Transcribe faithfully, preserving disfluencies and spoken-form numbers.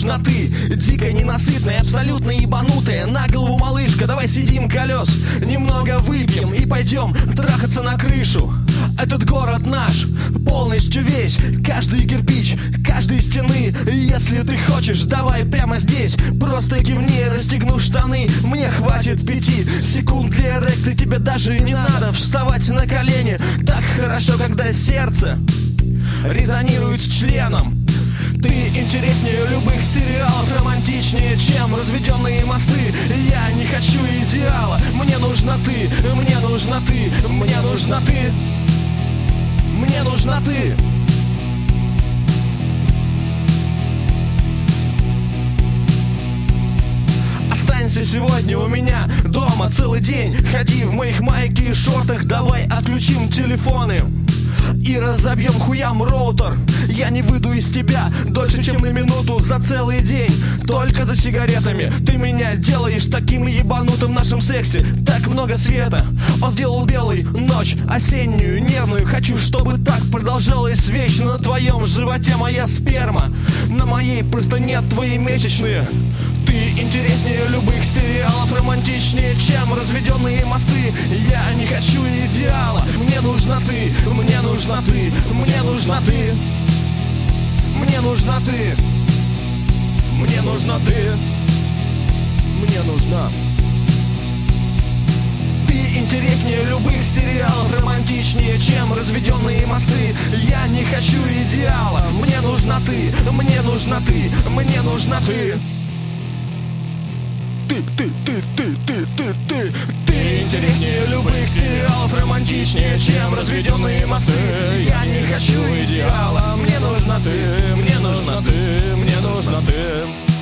нужна ты, дикая, ненасытная, абсолютно ебанутая. На голову малышка, давай сидим колес, немного выпьем и пойдем трахаться на крышу. Этот город наш, полностью весь, каждый кирпич, каждой стены. Если ты хочешь, давай прямо здесь, просто кивни, расстегну штаны. Мне хватит пяти секунд для эрекции, тебе даже не надо вставать на колени. Так хорошо, когда сердце резонирует с членом. Ты интереснее любых сериалов, романтичнее, чем разведенные мосты. Я не хочу идеала, мне нужна ты, мне нужна ты, мне нужна ты, мне нужна ты. Останься сегодня у меня дома целый день, ходи в моих майке и шортах, давай отключим телефоны и разобьем хуям роутер. Я не выйду из тебя дольше, чем на минуту за целый день. Только за сигаретами ты меня делаешь таким ебанутым в нашем сексе. Так много света, он сделал белый, ночь осеннюю, нервную. Хочу, чтобы так продолжалось вечно. На твоем животе моя сперма, на моей просто нет твои месячные. Ты интереснее любых сериалов, романтичнее, чем разведенные мосты. Я не хочу идеала, мне нужна ты, мне нужна ты, мне нужна ты, мне нужна ты, мне нужна ты, мне нужна. Ты интереснее любых сериалов, романтичнее, чем разведенные мосты. Я не хочу идеала, мне нужна ты, мне нужна ты, мне нужна ты. Ты, ты, ты, ты, ты, ты, ты, ты интереснее любых сериалов, романтичнее, чем разведенные мосты. Я не хочу идеала, мне нужна ты, мне нужна ты, мне нужна ты.